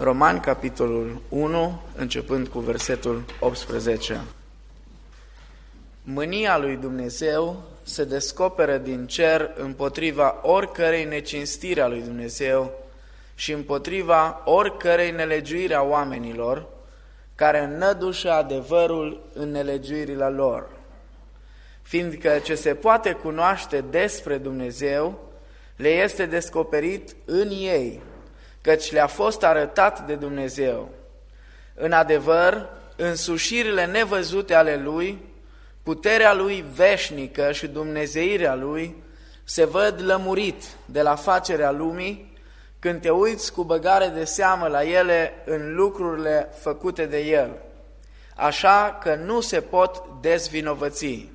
Romani, capitolul 1, începând cu versetul 18. Mânia lui Dumnezeu se descoperă din cer împotriva oricărei necinstiri a lui Dumnezeu și împotriva oricărei nelegiuiri a oamenilor, care înnădușă adevărul în nelegiuirile lor. Fiindcă ce se poate cunoaște despre Dumnezeu le este descoperit în ei, căci le-a fost arătat de Dumnezeu. În adevăr, însușirile nevăzute ale Lui, puterea Lui veșnică și dumnezeirea Lui se văd lămurit de la facerea lumii, când te uiți cu băgare de seamă la ele în lucrurile făcute de El, așa că nu se pot dezvinovăți,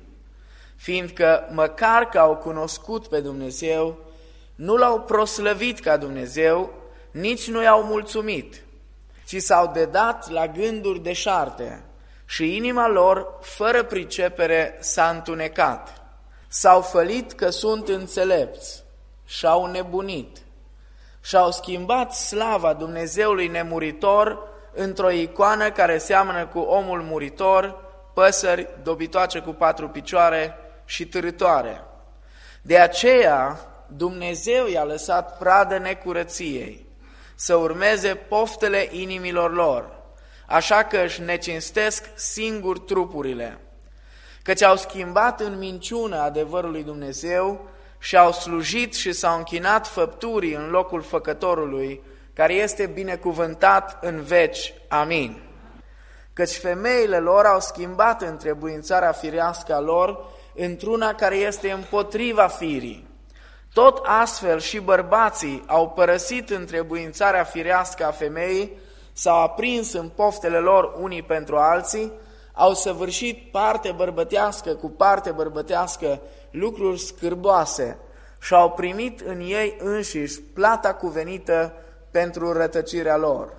fiindcă măcar că au cunoscut pe Dumnezeu, nu L-au proslăvit ca Dumnezeu, nici nu i-au mulțumit, ci s-au dedat la gânduri deșarte și inima lor, fără pricepere, s-a întunecat. S-au fălit că sunt înțelepți și-au nebunit și-au schimbat slava Dumnezeului nemuritor într-o icoană care seamănă cu omul muritor, păsări dobitoace cu 4 picioare și târătoare. De aceea Dumnezeu i-a lăsat pradă necurăției, să urmeze poftele inimilor lor, așa că își necinstesc singur trupurile, căci au schimbat în minciună adevărul lui Dumnezeu și au slujit și s-au închinat făpturii în locul făcătorului, care este binecuvântat în veci. Amin. Căci femeile lor au schimbat întrebuințarea firească a lor într-una care este împotriva firii. Tot astfel și bărbații au părăsit întrebuințarea firească a femeii, s-au aprins în poftele lor unii pentru alții, au săvârșit parte bărbătească cu parte bărbătească lucruri scârboase și au primit în ei înșiși plata cuvenită pentru rătăcirea lor.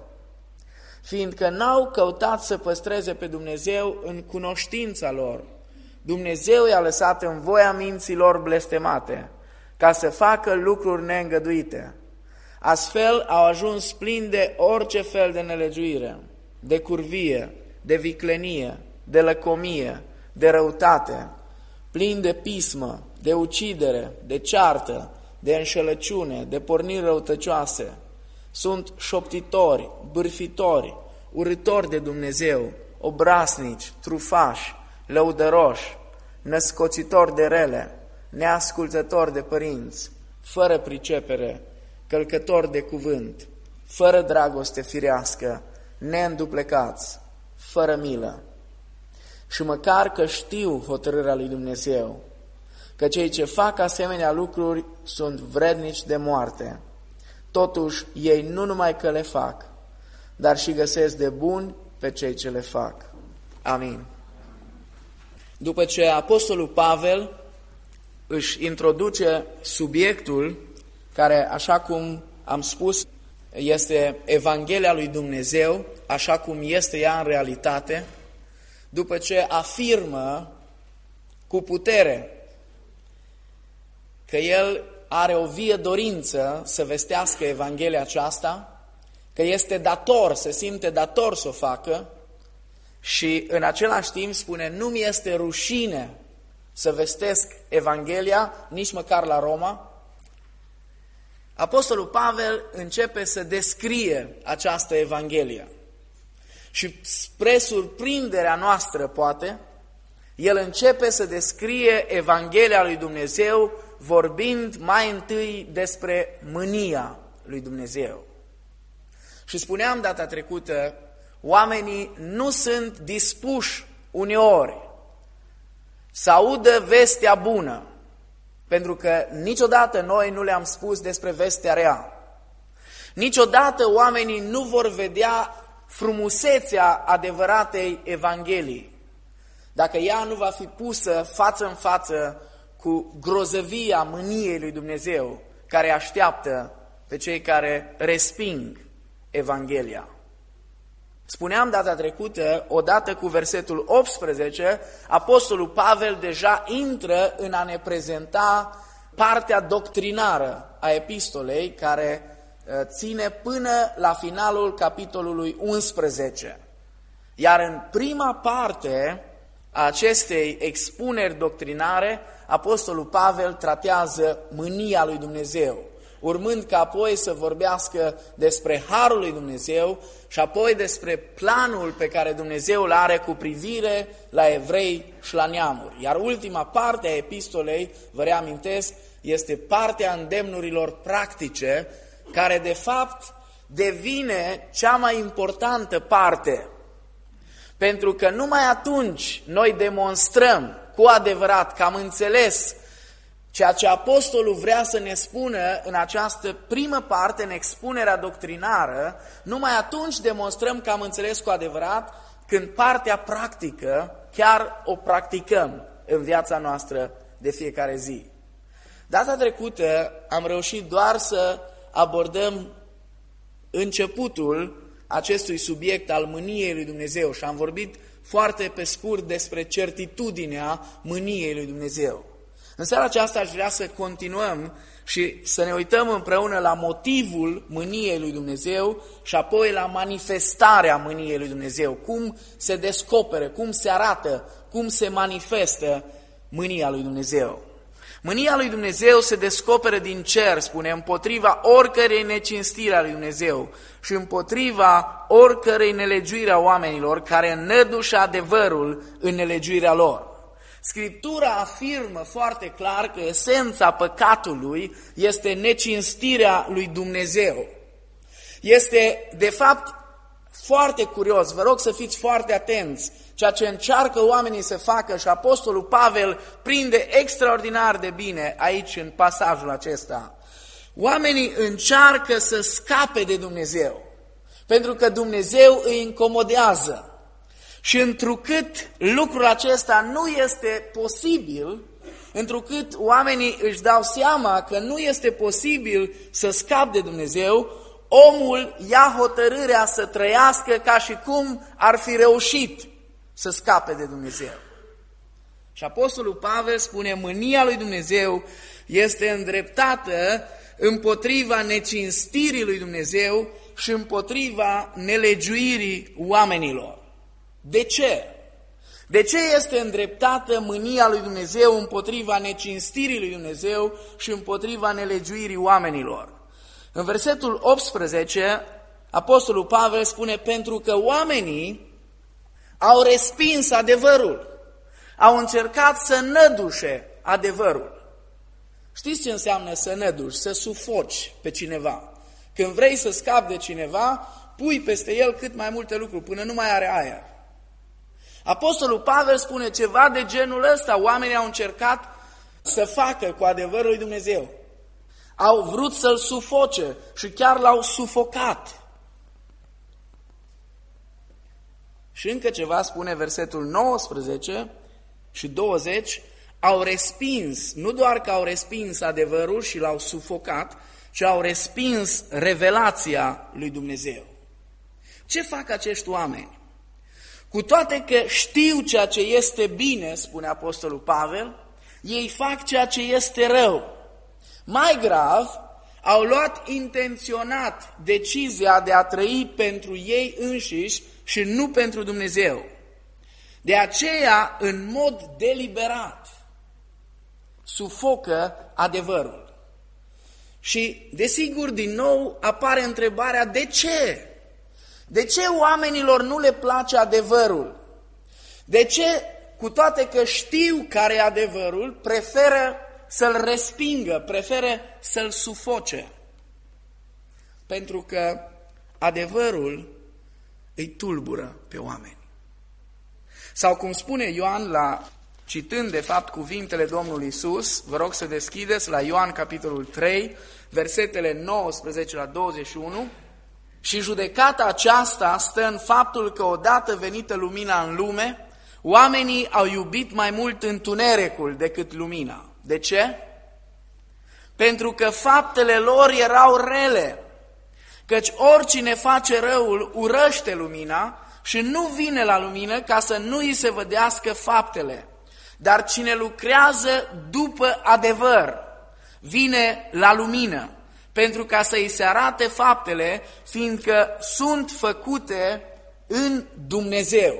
Fiindcă n-au căutat să păstreze pe Dumnezeu în cunoștința lor, Dumnezeu i-a lăsat în voia minților blestemate, ca să facă lucruri neîngăduite. Astfel au ajuns plini de orice fel de nelegiuire, de curvie, de viclenie, de lăcomie, de răutate, plini de pismă, de ucidere, de ceartă, de înșelăciune, de porniri răutăcioase. Sunt șoptitori, bârfitori, urâtori de Dumnezeu, obraznici, trufași, lăudăroși, născocitori de rele, neascultători de părinți, fără pricepere, călcători de cuvânt, fără dragoste firească, neînduplecați, fără milă. Și măcar că știu hotărârea lui Dumnezeu, că cei ce fac asemenea lucruri sunt vrednici de moarte, totuși ei nu numai că le fac, dar și găsesc de bun pe cei ce le fac. Amin. După ce apostolul Pavel își introduce subiectul care, așa cum am spus, este Evanghelia lui Dumnezeu, așa cum este ea în realitate, după ce afirmă cu putere că el are o vie dorință să vestească Evanghelia aceasta, că este dator, se simte dator să o facă și în același timp spune, nu mi este rușine să vestesc Evanghelia, nici măcar la Roma. Apostolul Pavel începe să descrie această Evanghelie și spre surprinderea noastră, poate, el începe să descrie Evanghelia lui Dumnezeu vorbind mai întâi despre mânia lui Dumnezeu. Și spuneam data trecută, oamenii nu sunt dispuși uneori să audă vestea bună, pentru că niciodată noi nu le-am spus despre vestea rea. Niciodată oamenii nu vor vedea frumusețea adevăratei Evangheliei, dacă ea nu va fi pusă față în față cu grozăvia mâniei lui Dumnezeu, care așteaptă pe cei care resping Evanghelia. Spuneam data trecută, odată cu versetul 18, apostolul Pavel deja intră în a ne prezenta partea doctrinară a epistolei, care ține până la finalul capitolului 11. Iar în prima parte a acestei expuneri doctrinare, Apostolul Pavel tratează mânia lui Dumnezeu, urmând ca apoi să vorbească despre harul lui Dumnezeu și apoi despre planul pe care Dumnezeu îl are cu privire la evrei și la neamuri. Iar ultima parte a epistolei, vă reamintesc, este partea îndemnurilor practice, care de fapt devine cea mai importantă parte. Pentru că numai atunci noi demonstrăm cu adevărat că am înțeles ceea ce apostolul vrea să ne spună în această primă parte, în expunerea doctrinară, numai atunci demonstrăm că am înțeles cu adevărat, când partea practică chiar o practicăm în viața noastră de fiecare zi. Data trecută am reușit doar să abordăm începutul acestui subiect al mâniei lui Dumnezeu și am vorbit foarte pe scurt despre certitudinea mâniei lui Dumnezeu. În seara aceasta aș vrea să continuăm și să ne uităm împreună la motivul mâniei lui Dumnezeu și apoi la manifestarea mâniei lui Dumnezeu. Cum se descoperă, cum se arată, cum se manifestă mânia lui Dumnezeu. Mânia lui Dumnezeu se descoperă din cer, spune, împotriva oricărei necinstiri a lui Dumnezeu și împotriva oricărei nelegiuiri a oamenilor care înnădușă adevărul în nelegiuirea lor. Scriptura afirmă foarte clar că esența păcatului este necinstirea lui Dumnezeu. Este, de fapt, foarte curios, vă rog să fiți foarte atenți, ceea ce încearcă oamenii să facă și Apostolul Pavel prinde extraordinar de bine aici în pasajul acesta. Oamenii încearcă să scape de Dumnezeu, pentru că Dumnezeu îi incomodează. Și întrucât lucrul acesta nu este posibil, întrucât oamenii își dau seama că nu este posibil să scape de Dumnezeu, omul ia hotărârea să trăiască ca și cum ar fi reușit să scape de Dumnezeu. Și Apostolul Pavel spune, mânia lui Dumnezeu este îndreptată împotriva necinstirii lui Dumnezeu și împotriva nelegiuirii oamenilor. De ce? De ce este îndreptată mânia lui Dumnezeu împotriva necinstirii lui Dumnezeu și împotriva nelegiuirii oamenilor? În versetul 18, Apostolul Pavel spune, pentru că oamenii au respins adevărul, au încercat să nădușe adevărul. Știți ce înseamnă să năduși, să sufoci pe cineva? Când vrei să scapi de cineva, pui peste el cât mai multe lucruri, până nu mai are aer. Apostolul Pavel spune ceva de genul ăsta, oamenii au încercat să facă cu adevărul lui Dumnezeu. Au vrut să-l sufoce și chiar l-au sufocat. Și încă ceva spune versetul 19 și 20, au respins, nu doar că au respins adevărul și l-au sufocat, ci au respins revelația lui Dumnezeu. Ce fac acești oameni? Cu toate că știu ceea ce este bine, spune Apostolul Pavel, ei fac ceea ce este rău. Mai grav, au luat intenționat decizia de a trăi pentru ei înșiși și nu pentru Dumnezeu. De aceea, în mod deliberat, sufocă adevărul. Și, desigur, din nou apare întrebarea, de ce? De ce oamenilor nu le place adevărul? De ce, cu toate că știu care e adevărul, preferă să-l respingă, preferă să-l sufoce? Pentru că adevărul îi tulbură pe oameni. Sau cum spune Ioan, citând de fapt cuvintele Domnului Iisus, vă rog să deschideți la Ioan capitolul 3, versetele 19 la 21, și judecata aceasta stă în faptul că odată venită lumina în lume, oamenii au iubit mai mult întunericul decât lumina. De ce? Pentru că faptele lor erau rele, căci oricine face răul urăște lumina și nu vine la lumină ca să nu îi se vădească faptele. Dar cine lucrează după adevăr vine la lumină, pentru ca să îi se arate faptele, fiindcă sunt făcute în Dumnezeu.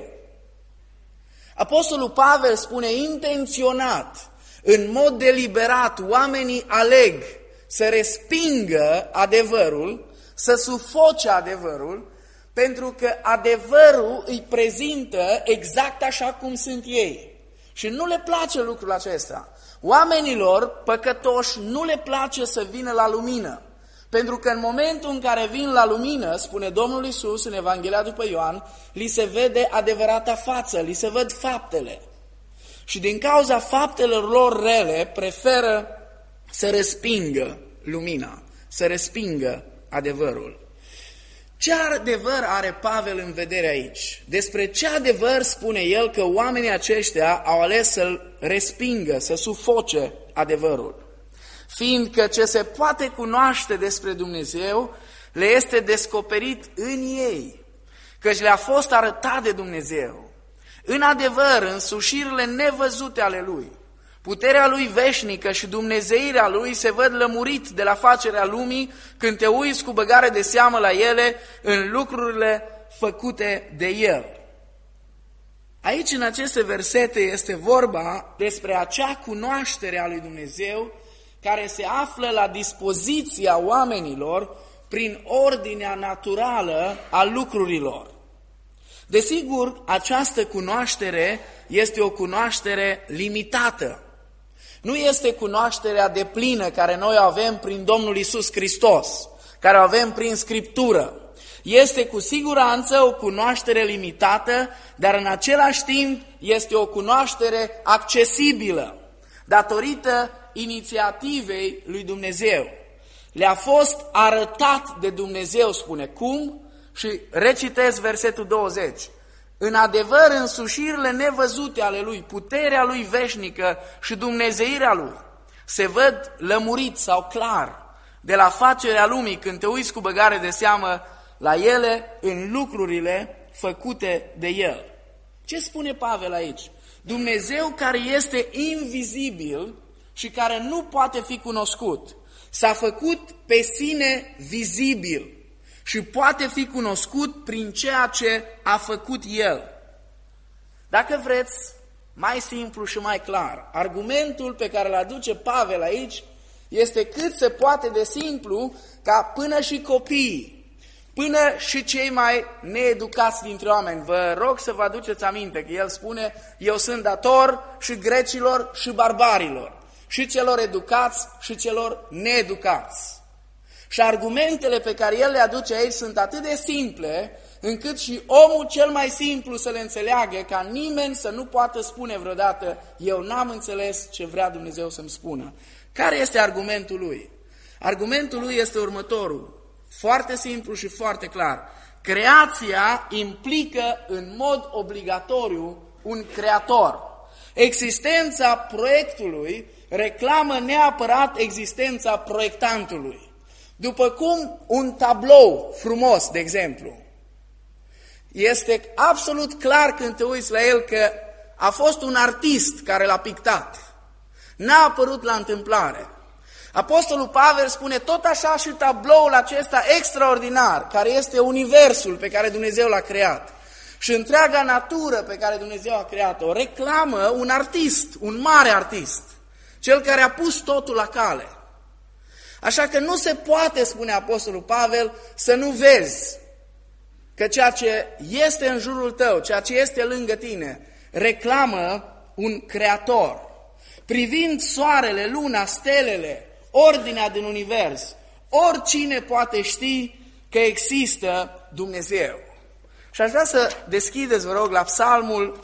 Apostolul Pavel spune intenționat, în mod deliberat, oamenii aleg să respingă adevărul, să sufoce adevărul, pentru că adevărul îi prezintă exact așa cum sunt ei. Și nu le place lucrul acesta. Oamenilor păcătoși nu le place să vină la lumină, pentru că în momentul în care vin la lumină, spune Domnul Iisus în Evanghelia după Ioan, li se vede adevărata față, li se văd faptele. Și din cauza faptelor lor rele, preferă să respingă lumina, să respingă adevărul. Ce adevăr are Pavel în vedere aici? Despre ce adevăr spune el că oamenii aceștia au ales să-l respingă, să sufoce adevărul? Fiindcă ce se poate cunoaște despre Dumnezeu le este descoperit în ei, căci le-a fost arătat de Dumnezeu. În adevăr, însușirile nevăzute ale Lui, puterea Lui veșnică și dumnezeirea Lui se văd lămurit de la facerea lumii când te uiți cu băgare de seamă la ele în lucrurile făcute de El. Aici, în aceste versete, este vorba despre acea cunoaștere a lui Dumnezeu care se află la dispoziția oamenilor prin ordinea naturală a lucrurilor. Desigur, această cunoaștere este o cunoaștere limitată. Nu este cunoașterea deplină care noi o avem prin Domnul Iisus Hristos, care o avem prin Scriptură. Este cu siguranță o cunoaștere limitată, dar în același timp este o cunoaștere accesibilă, datorită inițiativei lui Dumnezeu. Le-a fost arătat de Dumnezeu, spune. Cum? Și recitesc versetul 20. În adevăr, însușirile nevăzute ale Lui, puterea Lui veșnică și dumnezeirea Lui se văd lămurit sau clar de la facerea lumii când te uiți cu băgare de seamă la ele în lucrurile făcute de El. Ce spune Pavel aici? Dumnezeu care este invizibil și care nu poate fi cunoscut, s-a făcut pe sine vizibil și poate fi cunoscut prin ceea ce a făcut El. Dacă vreți, mai simplu și mai clar, argumentul pe care îl aduce Pavel aici este cât se poate de simplu ca până și copiii, până și cei mai needucați dintre oameni. Vă rog să vă aduceți aminte că el spune, eu sunt dator și grecilor și barbarilor, și celor educați și celor needucați. Și argumentele pe care el le aduce aici sunt atât de simple, încât și omul cel mai simplu să le înțeleagă, ca nimeni să nu poată spune vreodată, eu n-am înțeles ce vrea Dumnezeu să-mi spună. Care este argumentul lui? Argumentul lui este următorul, foarte simplu și foarte clar. Creația implică în mod obligatoriu un creator. Existența proiectului reclamă neapărat existența proiectantului. După cum un tablou frumos, de exemplu, este absolut clar când te uiți la el că a fost un artist care l-a pictat. N-a apărut la întâmplare. Apostolul Pavel spune tot așa și tabloul acesta extraordinar, care este universul pe care Dumnezeu l-a creat și întreaga natură pe care Dumnezeu a creat-o, reclamă un artist, un mare artist, cel care a pus totul la cale. Așa că nu se poate, spune Apostolul Pavel, să nu vezi că ceea ce este în jurul tău, ceea ce este lângă tine, reclamă un creator. Privind soarele, luna, stelele, ordinea din univers, oricine poate ști că există Dumnezeu. Și aș vrea să deschideți, vă rog, la Psalmul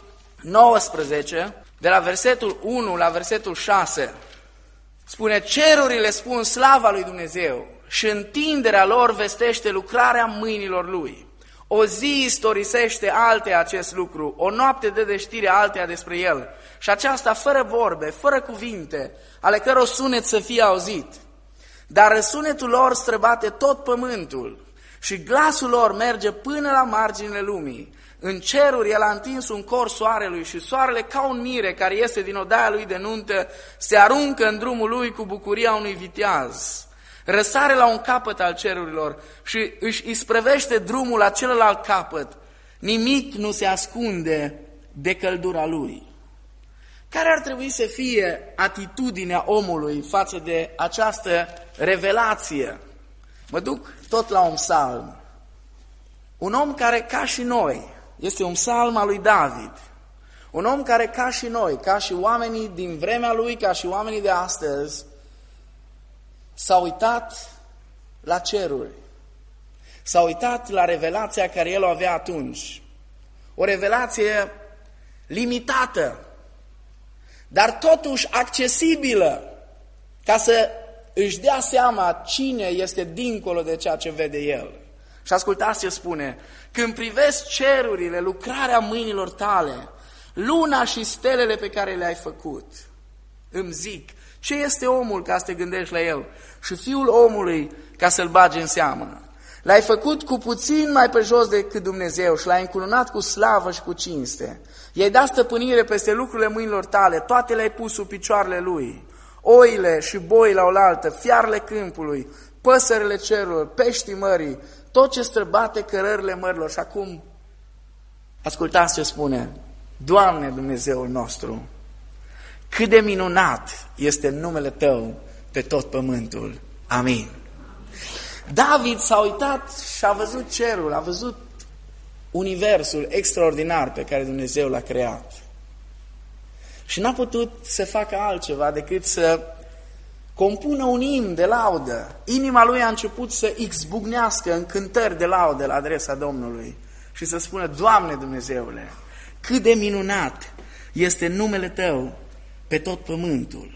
19, de la versetul 1 la versetul 6. Spune, cerurile spun slava lui Dumnezeu și întinderea lor vestește lucrarea mâinilor Lui. O zi istorisește alteia acest lucru, o noapte dă de știre alteia despre el. Și aceasta fără vorbe, fără cuvinte, ale căror sunet să fie auzit. Dar răsunetul lor străbate tot pământul și glasul lor merge până la marginile lumii. În ceruri el a întins un cor soarelui și soarele ca un mire care iese din odaia lui de nuntă se aruncă în drumul lui cu bucuria unui viteaz. răsare la un capăt al cerurilor și își isprăvește drumul la celălalt capăt, nimic nu se ascunde de căldura lui. Care ar trebui să fie atitudinea omului față de această revelație? Mă duc tot la un psalm. Un om care, ca și noi, este un psalm al lui David. Un om care, ca și noi, ca și oamenii din vremea lui, ca și oamenii de astăzi, s-a uitat la ceruri. S-a uitat la revelația care el o avea atunci. O revelație limitată, dar totuși accesibilă, ca să își dea seama cine este dincolo de ceea ce vede el. Și ascultați ce spune: când privesc cerurile, lucrarea mâinilor tale, luna și stelele pe care le-ai făcut, îmi zic, ce este omul ca să te gândești la el și fiul omului ca să-l bagi în seamă? L-ai făcut cu puțin mai pe jos decât Dumnezeu și l-ai încununat cu slavă și cu cinste. I-ai dat stăpânire peste lucrurile mâinilor tale, toate le-ai pus sub picioarele lui. Oile și boii la oaltă, fiarele câmpului, păsările cerurilor, peștii mării, tot ce străbate cărările mărilor. Și acum, ascultați ce spune: Doamne Dumnezeul nostru, cât de minunat este numele Tău pe tot pământul. Amin. David s-a uitat și a văzut cerul, a văzut universul extraordinar pe care Dumnezeu l-a creat. Și n-a putut să facă altceva decât să compună un imn de laudă. Inima lui a început să izbucnească în cântări de laudă la adresa Domnului și să spună: Doamne Dumnezeule, cât de minunat este numele Tău pe tot pământul.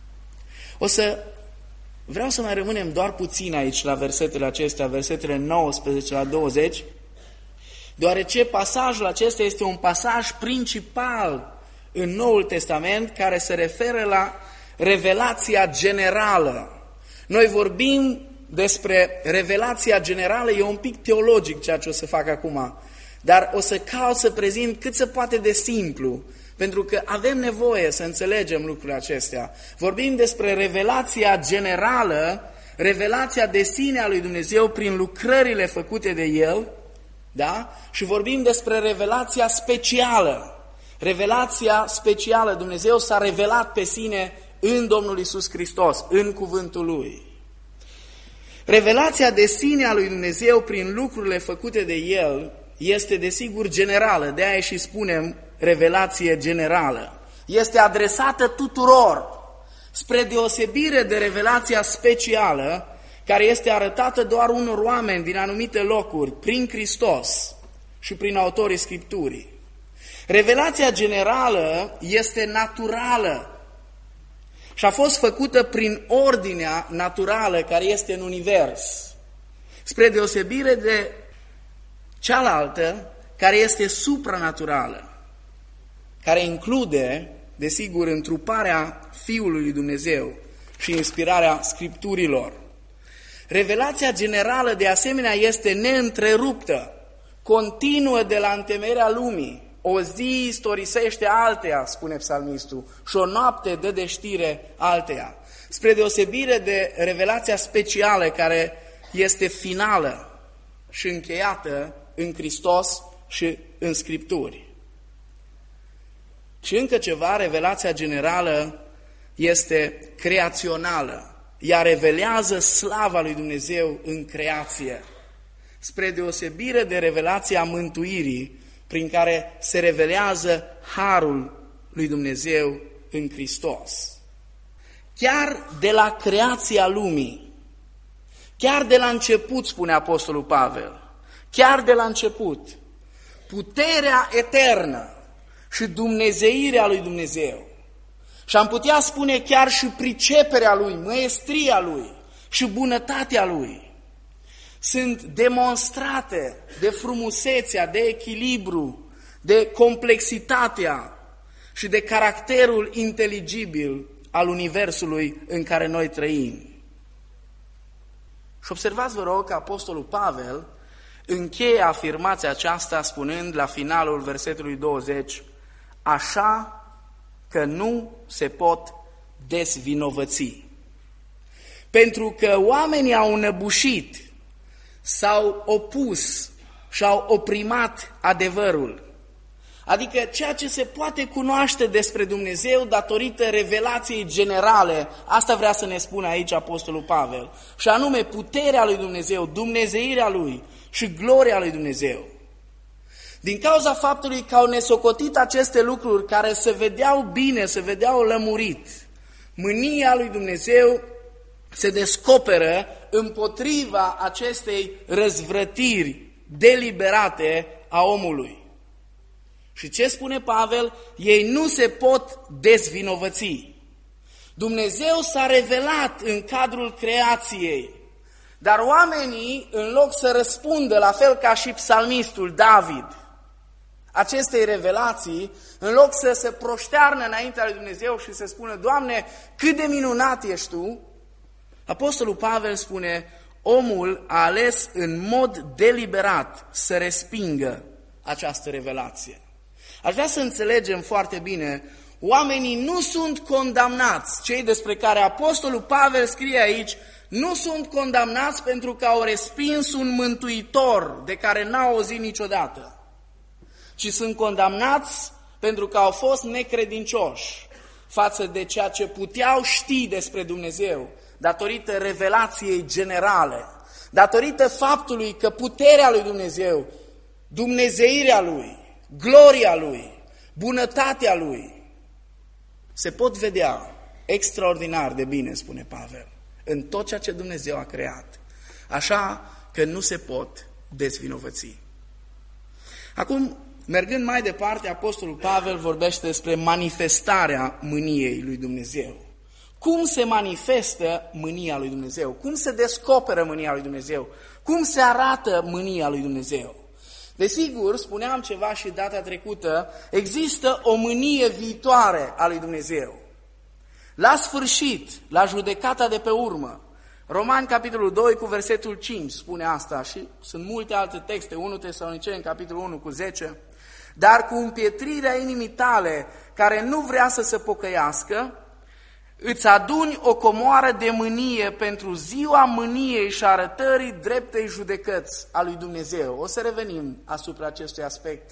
Vreau să mai rămânem doar puțin aici la versetele acestea, versetele 19 la 20, deoarece pasajul acesta este un pasaj principal în Noul Testament care se referă la revelația generală. Noi vorbim despre revelația generală, e un pic teologic ceea ce o să fac acum, dar o să caut să prezint cât se poate de simplu, pentru că avem nevoie să înțelegem lucrurile acestea. Vorbim despre revelația generală, revelația de sine a lui Dumnezeu prin lucrările făcute de El, da? Și vorbim despre revelația specială. Revelația specială, Dumnezeu s-a revelat pe sine în Domnul Iisus Hristos, în cuvântul Lui. Revelația de sine a lui Dumnezeu prin lucrurile făcute de El este desigur generală, de-aia și spunem revelație generală. Este adresată tuturor, spre deosebire de revelația specială, care este arătată doar unor oameni din anumite locuri, prin Hristos și prin autorii Scripturii. Revelația generală este naturală și a fost făcută prin ordinea naturală care este în univers, spre deosebire de cealaltă care este supranaturală, care include, desigur, întruparea Fiului lui Dumnezeu și inspirarea Scripturilor. Revelația generală, de asemenea, este neîntreruptă, continuă de la întemeierea lumii. O zi istorisește alteia, spune psalmistul, și o noapte dă de știre alteia. Spre deosebire de revelația specială, care este finală și încheiată în Hristos și în Scripturi. Și încă ceva, revelația generală este creațională. Ea revelează slava lui Dumnezeu în creație, spre deosebire de revelația mântuirii, prin care se revelează harul lui Dumnezeu în Hristos. Chiar de la creația lumii, chiar de la început, spune Apostolul Pavel, chiar de la început, puterea eternă și dumnezeirea lui Dumnezeu, și am putea spune chiar și priceperea Lui, măestria Lui și bunătatea Lui, sunt demonstrate de frumusețea, de echilibru, de complexitatea și de caracterul inteligibil al universului în care noi trăim. Și observați, vă rog, că Apostolul Pavel încheie afirmația aceasta spunând la finalul versetului 20, așa că nu se pot desvinovăți. pentru că oamenii au înăbușit, s-au opus și au oprimat adevărul. Adică ceea ce se poate cunoaște despre Dumnezeu datorită revelației generale, asta vrea să ne spună aici Apostolul Pavel, și anume puterea lui Dumnezeu, dumnezeirea lui și gloria lui Dumnezeu. Din cauza faptului că au nesocotit aceste lucruri care se vedeau bine, se vedeau lămurit, mânia lui Dumnezeu se descoperă împotriva acestei răzvrătiri deliberate a omului. Și ce spune Pavel? Ei nu se pot dezvinovăți. Dumnezeu s-a revelat în cadrul creației, dar oamenii, în loc să răspundă, la fel ca și psalmistul David, acestei revelații, în loc să se proștearnă înaintea lui Dumnezeu și să spună, Doamne, cât de minunat ești Tu, Apostolul Pavel spune, omul a ales în mod deliberat să respingă această revelație. Aș vrea să înțelegem foarte bine, oamenii nu sunt condamnați, cei despre care Apostolul Pavel scrie aici, nu sunt condamnați pentru că au respins un mântuitor de care n-au auzit niciodată, ci sunt condamnați pentru că au fost necredincioși față de ceea ce puteau ști despre Dumnezeu, datorită revelației generale, datorită faptului că puterea lui Dumnezeu, dumnezeirea Lui, gloria Lui, bunătatea Lui, se pot vedea extraordinar de bine, spune Pavel, în tot ceea ce Dumnezeu a creat, așa că nu se pot dezvinovăți. Acum, mergând mai departe, Apostolul Pavel vorbește despre manifestarea mâniei lui Dumnezeu. Cum se manifestă mânia lui Dumnezeu? Cum se descoperă mânia lui Dumnezeu? Cum se arată mânia lui Dumnezeu? Desigur, spuneam ceva și data trecută, există o mânie viitoare a lui Dumnezeu. La sfârșit, la judecata de pe urmă, Romani, capitolul 2, cu versetul 5, spune asta și sunt multe alte texte, 1 Tesaloniceni, capitolul 1, cu 10, dar cu împietrirea inimii tale, care nu vrea să se pocăiască, îți aduni o comoară de mânie pentru ziua mâniei și arătării dreptei judecăți a lui Dumnezeu. O să revenim asupra acestui aspect.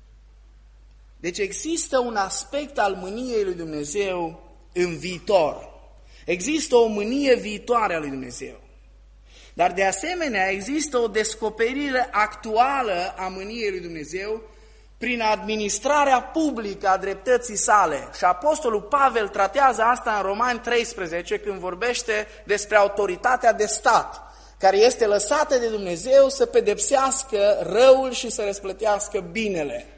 Deci există un aspect al mâniei lui Dumnezeu în viitor. Există o mânie viitoare a lui Dumnezeu. Dar de asemenea există o descoperire actuală a mâniei lui Dumnezeu prin administrarea publică a dreptății sale. Și Apostolul Pavel tratează asta în Romani 13, când vorbește despre autoritatea de stat, care este lăsată de Dumnezeu să pedepsească răul și să răsplătească binele.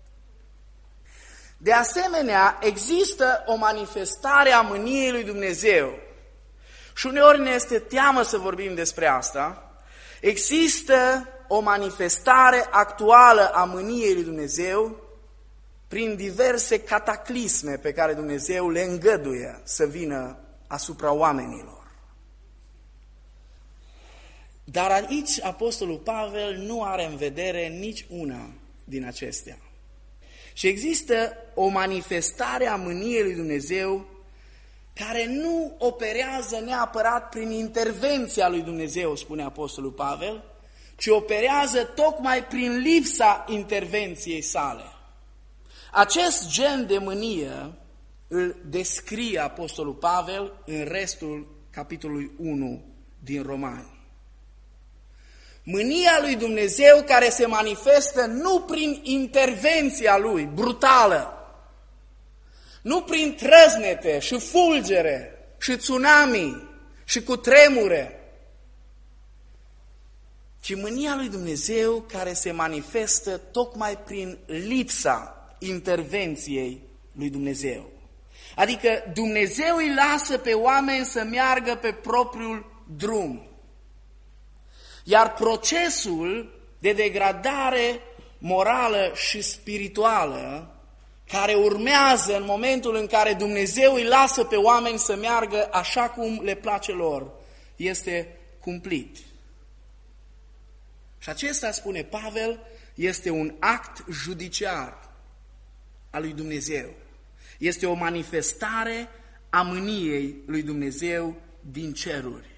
De asemenea, există o manifestare a mâniei lui Dumnezeu. Și uneori ne este teamă să vorbim despre asta. Există o manifestare actuală a mâniei lui Dumnezeu prin diverse cataclisme pe care Dumnezeu le îngăduie să vină asupra oamenilor. Dar aici Apostolul Pavel nu are în vedere nici una din acestea. Și există o manifestare a mâniei lui Dumnezeu care nu operează neapărat prin intervenția lui Dumnezeu, spune Apostolul Pavel, ci operează tocmai prin lipsa intervenției sale. Acest gen de mânie îl descrie Apostolul Pavel în restul capitolului 1 din Romani. Mânia lui Dumnezeu care se manifestă nu prin intervenția lui brutală, nu prin trăznete și fulgere și tsunami și cutremure, ci mânia lui Dumnezeu care se manifestă tocmai prin lipsa intervenției lui Dumnezeu. Adică Dumnezeu îi lasă pe oameni să meargă pe propriul drum. Iar procesul de degradare morală și spirituală care urmează în momentul în care Dumnezeu îi lasă pe oameni să meargă așa cum le place lor, este cumplit. Și acesta, spune Pavel, este un act judiciar al lui Dumnezeu. Este o manifestare a mâniei lui Dumnezeu din ceruri.